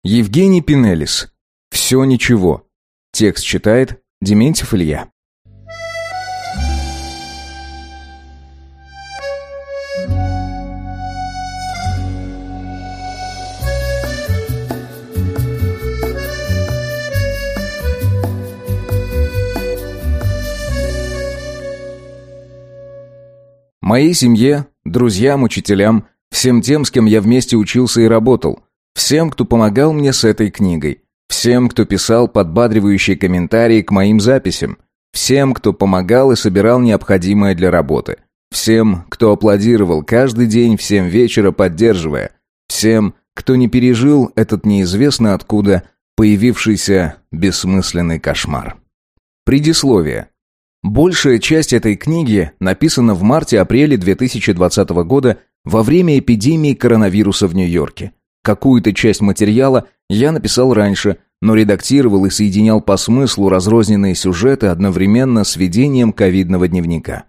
Евгений Пинелис. «Все ничего». Текст читает Дементьев Илья. Моей семье, друзьям, учителям, всем тем, с кем я вместе учился и работал, всем, кто помогал мне с этой книгой, всем, кто писал подбадривающие комментарии к моим записям, всем, кто помогал и собирал необходимое для работы, всем, кто аплодировал каждый день в 7 вечера, поддерживая, всем, кто не пережил этот неизвестно откуда появившийся бессмысленный кошмар. Предисловие. Большая часть этой книги написана в марте-апреле 2020 года во время эпидемии коронавируса в Нью-Йорке. Какую-то часть материала я написал раньше, но редактировал и соединял по смыслу разрозненные сюжеты одновременно с ведением ковидного дневника.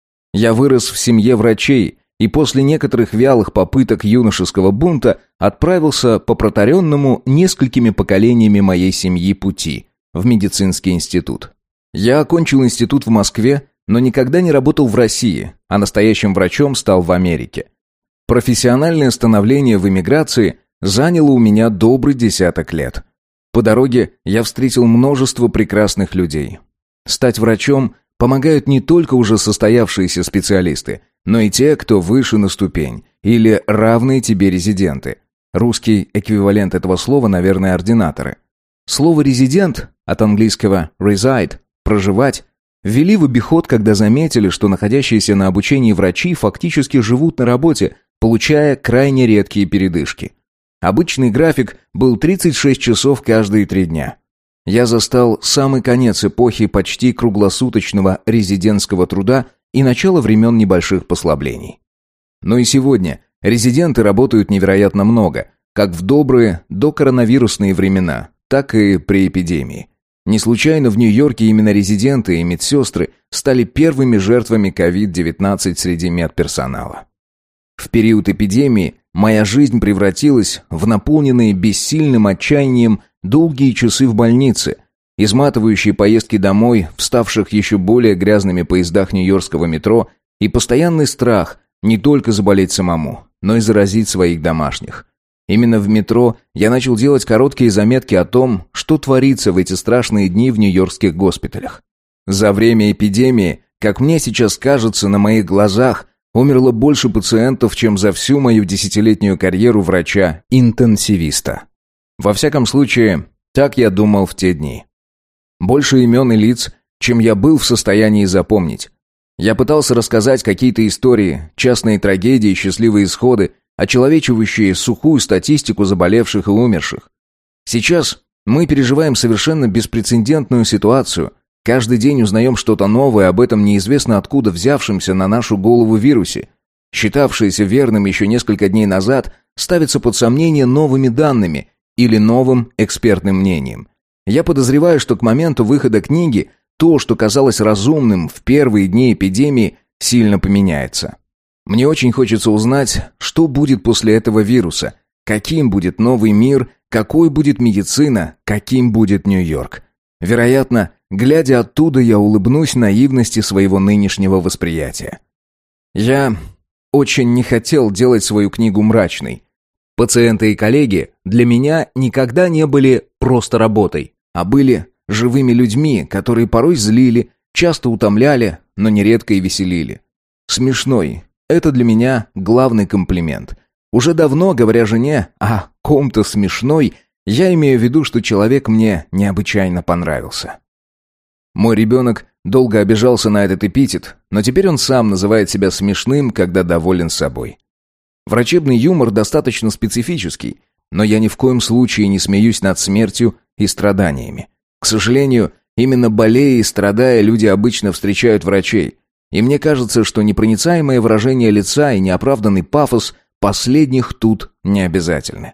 Я вырос в семье врачей и после некоторых вялых попыток юношеского бунта отправился по протаренному несколькими поколениями моей семьи пути в медицинский институт. Я окончил институт в Москве, но никогда не работал в России, а настоящим врачом стал в Америке. Профессиональное становление в эмиграции заняло у меня добрый 10 лет. По дороге я встретил множество прекрасных людей. Стать врачом помогают не только уже состоявшиеся специалисты, но и те, кто выше на ступень, или равные тебе резиденты. Русский эквивалент этого слова, наверное, ординаторы. Слово «резидент» от английского «reside» проживать, ввели в обиход, когда заметили, что находящиеся на обучении врачи фактически живут на работе, получая крайне редкие передышки. Обычный график был 36 часов каждые 3 дня. Я застал самый конец эпохи почти круглосуточного резидентского труда и начало времен небольших послаблений. Но и сегодня резиденты работают невероятно много, как в добрые докоронавирусные времена, так и при эпидемии. Не случайно в Нью-Йорке именно резиденты и медсестры стали первыми жертвами COVID-19 среди медперсонала. В период эпидемии моя жизнь превратилась в наполненные бессильным отчаянием долгие часы в больнице, изматывающие поездки домой в ставших еще более грязными поездах нью-йоркского метро и постоянный страх не только заболеть самому, но и заразить своих домашних. Именно в метро я начал делать короткие заметки о том, что творится в эти страшные дни в нью-йоркских госпиталях. За время эпидемии, как мне сейчас кажется, на моих глазах умерло больше пациентов, чем за всю мою 10-летнюю карьеру врача-интенсивиста. Во всяком случае, так я думал в те дни. Больше имен и лиц, чем я был в состоянии запомнить. Я пытался рассказать какие-то истории, частные трагедии, счастливые исходы, очеловечивающие сухую статистику заболевших и умерших. Сейчас мы переживаем совершенно беспрецедентную ситуацию. Каждый день узнаем что-то новое об этом неизвестно откуда взявшемся на нашу голову вирусе. Считавшееся верным еще несколько дней назад, ставится под сомнение новыми данными или новым экспертным мнением. Я подозреваю, что к моменту выхода книги то, что казалось разумным в первые дни эпидемии, сильно поменяется. Мне очень хочется узнать, что будет после этого вируса, каким будет новый мир, какой будет медицина, каким будет Нью-Йорк. Вероятно, глядя оттуда, я улыбнусь наивности своего нынешнего восприятия. Я очень не хотел делать свою книгу мрачной. Пациенты и коллеги для меня никогда не были просто работой, а были живыми людьми, которые порой злили, часто утомляли, но нередко и веселили. Смешной. Это для меня главный комплимент. Уже давно, говоря жене о ком-то смешной, я имею в виду, что человек мне необычайно понравился. Мой ребенок долго обижался на этот эпитет, но теперь он сам называет себя смешным, когда доволен собой. Врачебный юмор достаточно специфический, но я ни в коем случае не смеюсь над смертью и страданиями. К сожалению, именно болея и страдая, люди обычно встречают врачей. И мне кажется, что непроницаемое выражение лица и неоправданный пафос последних тут не обязательны.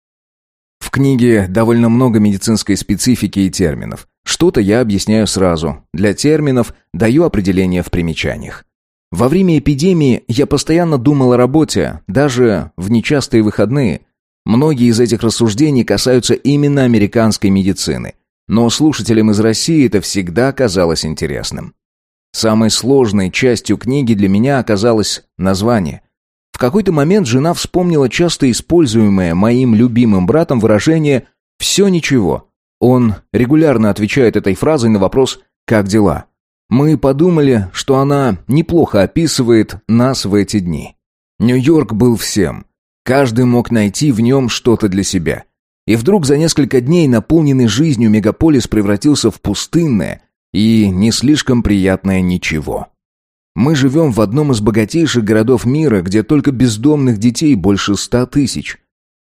В книге довольно много медицинской специфики и терминов. Что-то я объясняю сразу. Для терминов даю определение в примечаниях. Во время эпидемии я постоянно думал о работе, даже в нечастые выходные. Многие из этих рассуждений касаются именно американской медицины, но слушателям из России это всегда казалось интересным. Самой сложной частью книги для меня оказалось название. В какой-то момент жена вспомнила часто используемое моим любимым братом выражение «все ничего». Он регулярно отвечает этой фразой на вопрос «как дела?». Мы подумали, что она неплохо описывает нас в эти дни. Нью-Йорк был всем. Каждый мог найти в нем что-то для себя. И вдруг за несколько дней наполненный жизнью мегаполис превратился в пустынное и не слишком приятное ничего. Мы живем в одном из богатейших городов мира, где только бездомных детей больше 100 тысяч.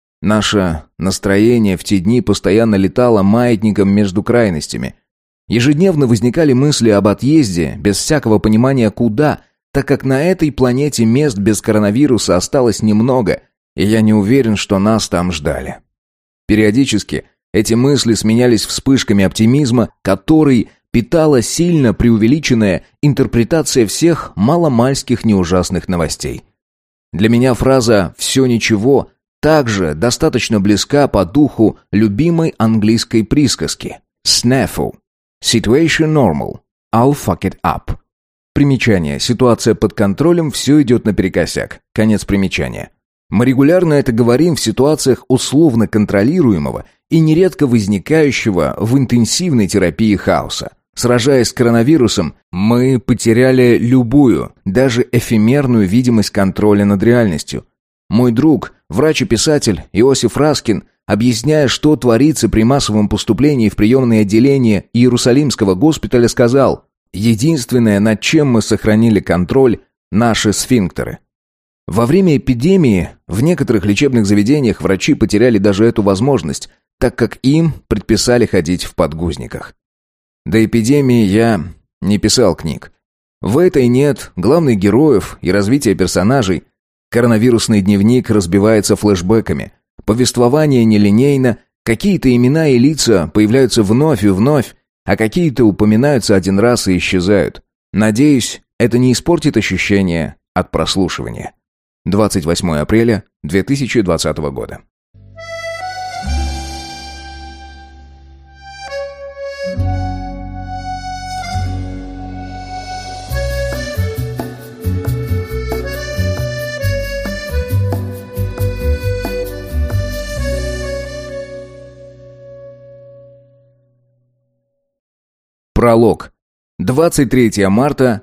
Наше настроение в те дни постоянно летало маятником между крайностями. Ежедневно возникали мысли об отъезде, без всякого понимания куда, так как на этой планете мест без коронавируса осталось немного, и я не уверен, что нас там ждали. Периодически эти мысли сменялись вспышками оптимизма, который питала сильно преувеличенная интерпретация всех маломальских неужасных новостей. Для меня фраза «все ничего» также достаточно близка по духу любимой английской присказки «snafu» «situation normal, I'll fuck it up». Примечание. Ситуация под контролем, все идет наперекосяк. Конец примечания. Мы регулярно это говорим в ситуациях условно контролируемого и нередко возникающего в интенсивной терапии хаоса. Сражаясь с коронавирусом, мы потеряли любую, даже эфемерную видимость контроля над реальностью. Мой друг, врач и писатель Иосиф Раскин, объясняя, что творится при массовом поступлении в приемные отделения Иерусалимского госпиталя, сказал: «Единственное, над чем мы сохранили контроль, наши сфинктеры». Во время эпидемии в некоторых лечебных заведениях врачи потеряли даже эту возможность, так как им предписали ходить в подгузниках. До эпидемии я не писал книг. В этой нет главных героев и развития персонажей. Коронавирусный дневник разбивается флешбэками. Повествование нелинейно, какие-то имена и лица появляются вновь и вновь, а какие-то упоминаются один раз и исчезают. Надеюсь, это не испортит ощущение от прослушивания. 28 апреля 2020 года. Пролог. 23 марта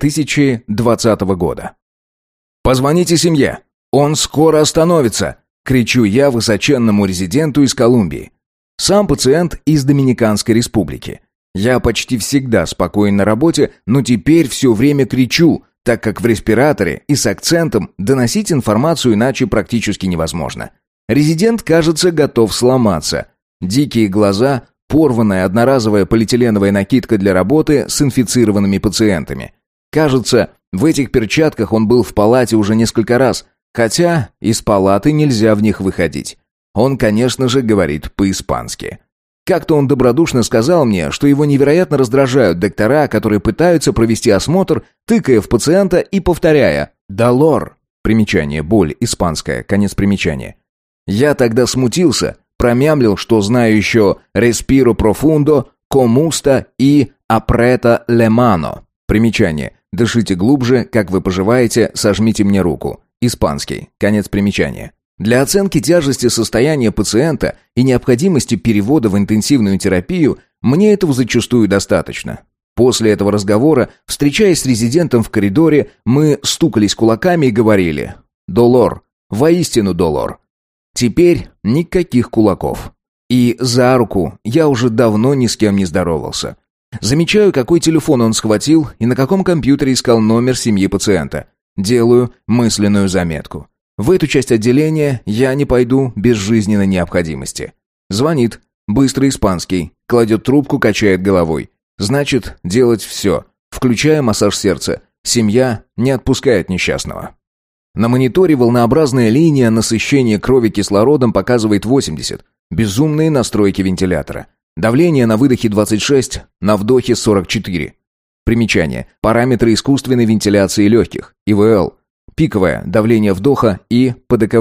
2020 года. «Позвоните семье! Он скоро остановится!» — кричу я высоченному резиденту из Колумбии. Сам пациент из Доминиканской республики. Я почти всегда спокоен на работе, но теперь все время кричу, так как в респираторе и с акцентом доносить информацию иначе практически невозможно. Резидент, кажется, готов сломаться. Дикие глаза, порванная одноразовая полиэтиленовая накидка для работы с инфицированными пациентами. Кажется, в этих перчатках он был в палате уже несколько раз, хотя из палаты нельзя в них выходить. Он, конечно же, говорит по-испански. Как-то он добродушно сказал мне, что его невероятно раздражают доктора, которые пытаются провести осмотр, тыкая в пациента и повторяя «долор». Примечание «боль», испанское, конец примечания. Я тогда смутился, промямлил, что знаю еще «respiro profundo», «comusta» и «apreta le mano». Примечание «дышите глубже, как вы поживаете, сожмите мне руку». Испанский, конец примечания. Для оценки тяжести состояния пациента и необходимости перевода в интенсивную терапию мне этого зачастую достаточно. После этого разговора, встречаясь с резидентом в коридоре, мы стукались кулаками и говорили «долор», воистину долор. Теперь никаких кулаков. И за руку я уже давно ни с кем не здоровался. Замечаю, какой телефон он схватил и на каком компьютере искал номер семьи пациента. Делаю мысленную заметку. В эту часть отделения я не пойду без жизненной необходимости. Звонит. Быстрый испанский. Кладет трубку, качает головой. Значит, делать все. Включая массаж сердца. Семья не отпускает несчастного. На мониторе волнообразная линия насыщения крови кислородом показывает 80. Безумные настройки вентилятора. Давление на выдохе 26, на вдохе 44. Примечание. Параметры искусственной вентиляции легких. ИВЛ. Пиковое давление вдоха и ПДКВ.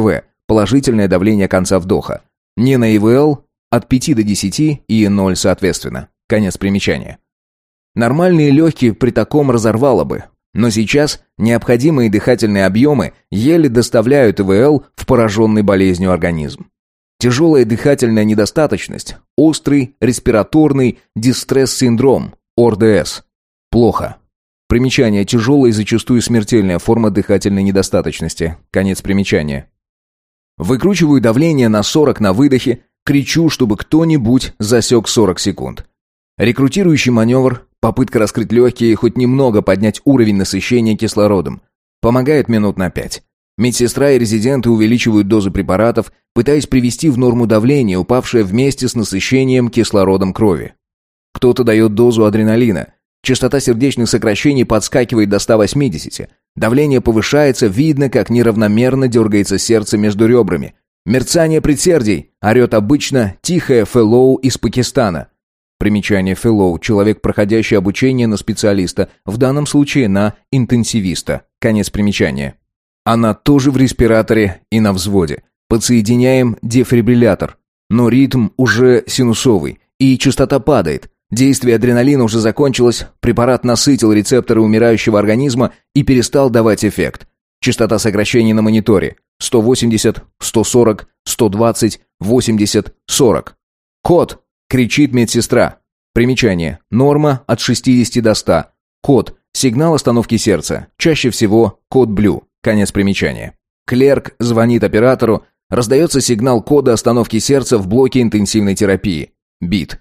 положительное давление конца вдоха. Не на ИВЛ, от 5 до 10 и 0 соответственно. Конец примечания. Нормальные легкие при таком разорвало бы, но сейчас необходимые дыхательные объемы еле доставляют ИВЛ в пораженный болезнью организм. Тяжелая дыхательная недостаточность, острый респираторный дистресс-синдром, ОРДС. Плохо. Примечание: тяжелая и зачастую смертельная форма дыхательной недостаточности. Конец примечания. Выкручиваю давление на 40 на выдохе, кричу, чтобы кто-нибудь засек 40 секунд. Рекрутирующий маневр, попытка раскрыть легкие и хоть немного поднять уровень насыщения кислородом. Помогает минут на 5. Медсестра и резиденты увеличивают дозы препаратов, пытаясь привести в норму давление, упавшее вместе с насыщением кислородом крови. Кто-то дает дозу адреналина. Частота сердечных сокращений подскакивает до 180. Давление повышается, видно, как неравномерно дергается сердце между ребрами. Мерцание предсердий, орет обычно тихая фэллоу из Пакистана. Примечание: фэллоу – человек, проходящий обучение на специалиста, в данном случае на интенсивиста. Конец примечания. Она тоже в респираторе и на взводе. Подсоединяем дефибриллятор. Но ритм уже синусовый, и частота падает. Действие адреналина уже закончилось, препарат насытил рецепторы умирающего организма и перестал давать эффект. Частота сокращений на мониторе: 180, 140, 120, 80, 40. «Код!» — кричит медсестра. Примечание: норма от 60 до 100. Код — сигнал остановки сердца, чаще всего код Блю. Конец примечания. Клерк звонит оператору, раздается сигнал кода остановки сердца в блоке интенсивной терапии. БИТ.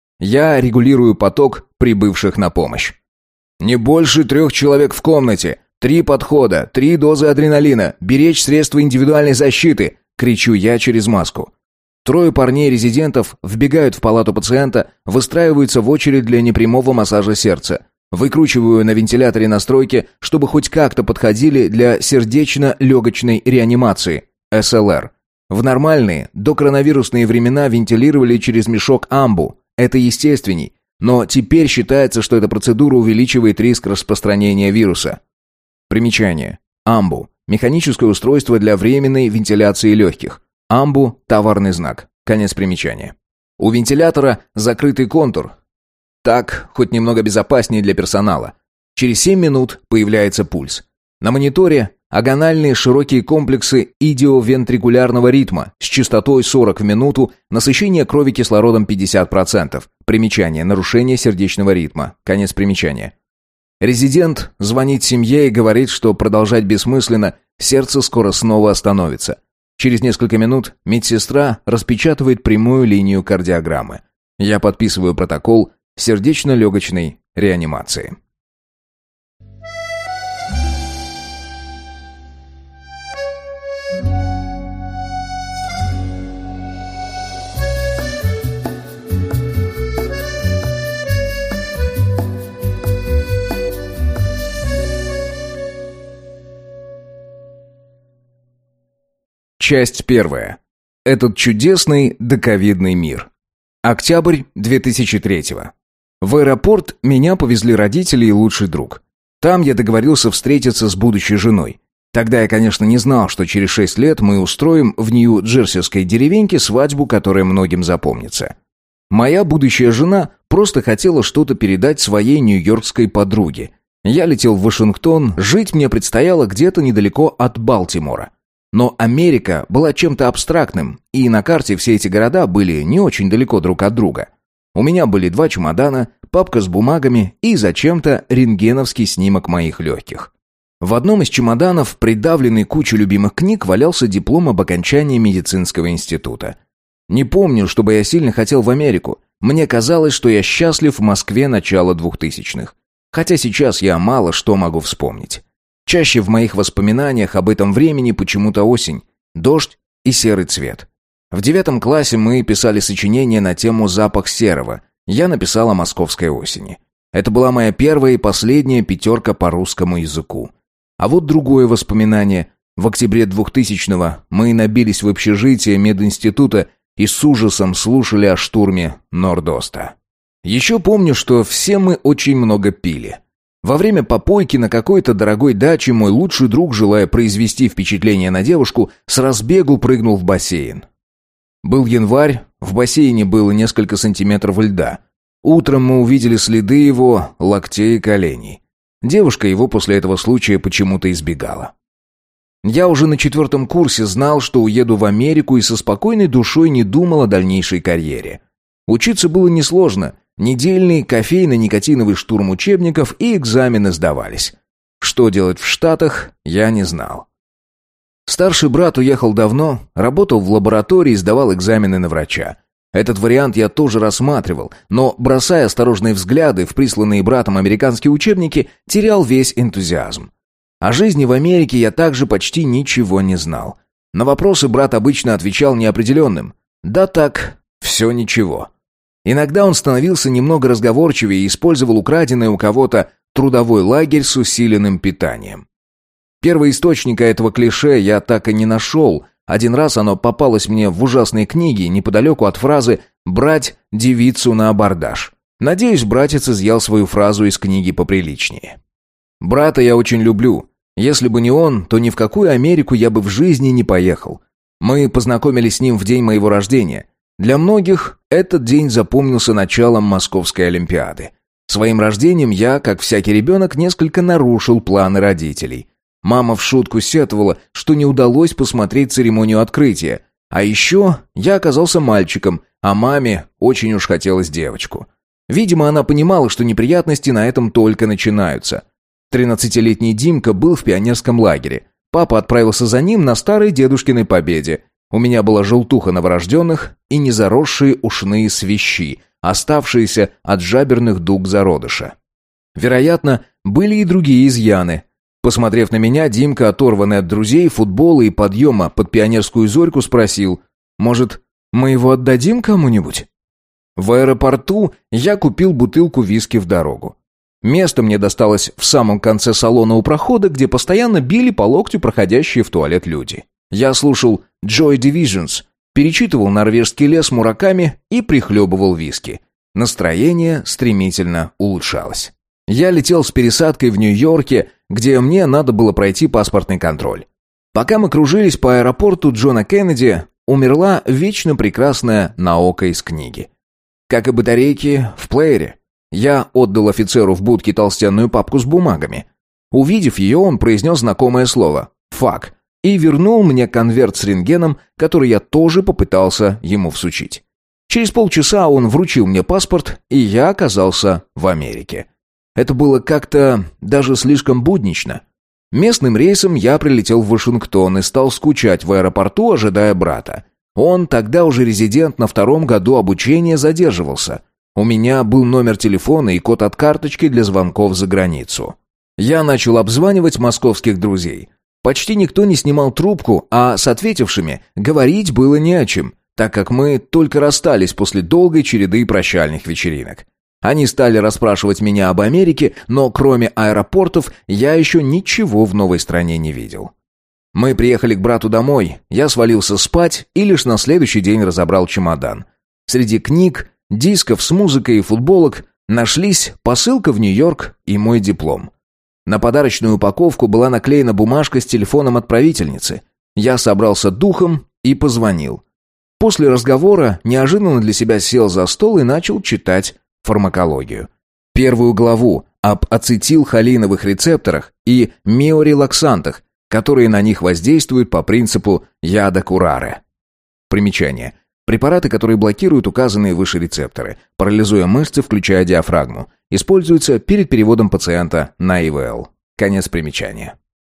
Я регулирую поток прибывших на помощь. «Не больше 3 человек в комнате. 3 подхода, 3 дозы адреналина. Беречь средства индивидуальной защиты!» — кричу я через маску. 3 парней-резидентов вбегают в палату пациента, выстраиваются в очередь для непрямого массажа сердца. Выкручиваю на вентиляторе настройки, чтобы хоть как-то подходили для сердечно-легочной реанимации, СЛР. В нормальные, докоронавирусные времена вентилировали через мешок амбу. Это естественней, но теперь считается, что эта процедура увеличивает риск распространения вируса. Примечание. Амбу – механическое устройство для временной вентиляции легких. Амбу – товарный знак. Конец примечания. У вентилятора закрытый контур. Так хоть немного безопаснее для персонала. Через 7 минут появляется пульс. На мониторе агональные широкие комплексы идиовентрикулярного ритма с частотой 40 в минуту, насыщение крови кислородом 50%. Примечание: нарушение сердечного ритма. Конец примечания. Резидент звонит семье и говорит, что продолжать бессмысленно, сердце скоро снова остановится. Через несколько минут медсестра распечатывает прямую линию кардиограммы. Я подписываю протокол сердечно-легочной реанимации. Часть 1. Этот чудесный доковидный мир. Октябрь 2003. В аэропорт меня повезли родители и лучший друг. Там я договорился встретиться с будущей женой. Тогда я, конечно, не знал, что через 6 лет мы устроим в нью-джерсийской деревеньке свадьбу, которая многим запомнится. Моя будущая жена просто хотела что-то передать своей нью-йоркской подруге. Я летел в Вашингтон, жить мне предстояло где-то недалеко от Балтимора. Но Америка была чем-то абстрактным, и на карте все эти города были не очень далеко друг от друга. У меня были 2 чемодана, папка с бумагами и зачем-то рентгеновский снимок моих легких. В одном из чемоданов, придавленный кучей любимых книг, валялся диплом об окончании медицинского института. Не помню, чтобы я сильно хотел в Америку. Мне казалось, что я счастлив в Москве начала 2000-х. Хотя сейчас я мало что могу вспомнить. Чаще в моих воспоминаниях об этом времени почему-то осень, дождь и серый цвет. В 9 классе мы писали сочинение на тему «Запах серого». Я написал о московской осени. Это была моя первая и последняя 5 по русскому языку. А вот другое воспоминание. В октябре 2000-го мы набились в общежитие мединститута и с ужасом слушали о штурме Норд-Оста. Еще помню, что все мы очень много пили. Во время попойки на какой-то дорогой даче мой лучший друг, желая произвести впечатление на девушку, с разбегу прыгнул в бассейн. Был январь, в бассейне было несколько сантиметров льда. Утром мы увидели следы его локтей и коленей. Девушка его после этого случая почему-то избегала. Я уже на 4 курсе знал, что уеду в Америку, и со спокойной душой не думал о дальнейшей карьере. Учиться было несложно. Недельный кофейно-никотиновый штурм учебников и экзамены сдавались. Что делать в Штатах, я не знал. Старший брат уехал давно, работал в лаборатории и сдавал экзамены на врача. Этот вариант я тоже рассматривал, но, бросая осторожные взгляды в присланные братом американские учебники, терял весь энтузиазм. О жизни в Америке я также почти ничего не знал. На вопросы брат обычно отвечал неопределенным. Да так, все ничего. Иногда он становился немного разговорчивее и использовал украденное у кого-то трудовой лагерь с усиленным питанием. Первоисточника этого клише я так и не нашел. Один раз оно попалось мне в ужасной книге неподалеку от фразы «брать девицу на абордаж». Надеюсь, братец изъял свою фразу из книги поприличнее. Брата я очень люблю. Если бы не он, то ни в какую Америку я бы в жизни не поехал. Мы познакомились с ним в день моего рождения. Для многих этот день запомнился началом Московской Олимпиады. Своим рождением я, как всякий ребенок, несколько нарушил планы родителей. Мама в шутку сетовала, что не удалось посмотреть церемонию открытия. А еще я оказался мальчиком, а маме очень уж хотелось девочку. Видимо, она понимала, что неприятности на этом только начинаются. 13-летний Димка был в пионерском лагере. Папа отправился за ним на старой дедушкиной победе. У меня была желтуха новорожденных и незаросшие ушные свищи, оставшиеся от жаберных дуг зародыша. Вероятно, были и другие изъяны. Посмотрев на меня, Димка, оторванный от друзей, футбола и подъема под пионерскую зорьку, спросил: «Может, мы его отдадим кому-нибудь?» В аэропорту я купил бутылку виски в дорогу. Место мне досталось в самом конце салона у прохода, где постоянно били по локтю проходящие в туалет люди. Я слушал Joy Divisions, перечитывал «Норвежский лес» Мураками и прихлебывал виски. Настроение стремительно улучшалось. Я летел с пересадкой в Нью-Йорке, где мне надо было пройти паспортный контроль. Пока мы кружились по аэропорту Джона Кеннеди, умерла вечно прекрасная Наока из книги. Как и батарейки в плеере. Я отдал офицеру в будке толстенную папку с бумагами. Увидев ее, он произнес знакомое слово «фак» и вернул мне конверт с рентгеном, который я тоже попытался ему всучить. Через полчаса он вручил мне паспорт, и я оказался в Америке. Это было как-то даже слишком буднично. Местным рейсом я прилетел в Вашингтон и стал скучать в аэропорту, ожидая брата. Он, тогда уже резидент, на 2-м году обучения задерживался. У меня был номер телефона и код от карточки для звонков за границу. Я начал обзванивать московских друзей. Почти никто не снимал трубку, а с ответившими говорить было не о чем, так как мы только расстались после долгой череды прощальных вечеринок. Они стали расспрашивать меня об Америке, но кроме аэропортов я еще ничего в новой стране не видел. Мы приехали к брату домой, я свалился спать и лишь на следующий день разобрал чемодан. Среди книг, дисков с музыкой и футболок нашлись посылка в Нью-Йорк и мой диплом. На подарочную упаковку была наклеена бумажка с телефоном отправительницы. Я собрался духом и позвонил. После разговора неожиданно для себя сел за стол и начал читать фармакологию. Первую главу об ацетилхолиновых рецепторах и миорелаксантах, которые на них воздействуют по принципу яда Кураре. Примечание. Препараты, которые блокируют указанные выше рецепторы, парализуя мышцы, включая диафрагму, используются перед переводом пациента на ИВЛ. Конец примечания.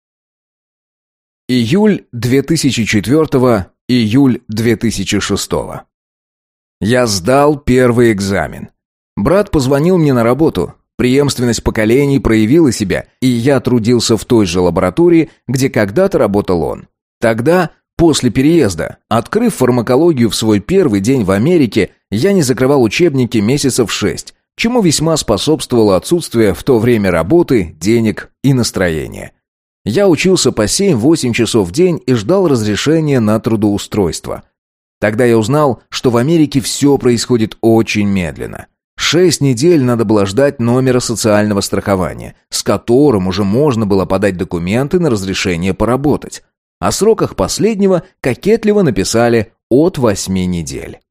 Июль 2004, июль 2006. Я сдал первый экзамен. Брат позвонил мне на работу. Преемственность поколений проявила себя, и я трудился в той же лаборатории, где когда-то работал он. Тогда, после переезда, открыв фармакологию в свой первый день в Америке, я не закрывал учебники месяцев 6, чему весьма способствовало отсутствие в то время работы, денег и настроения. Я учился по 7-8 часов в день и ждал разрешения на трудоустройство. Тогда я узнал, что в Америке все происходит очень медленно. 6 недель надо было ждать номера социального страхования, с которым уже можно было подать документы на разрешение поработать. О сроках последнего кокетливо написали от 8 недель.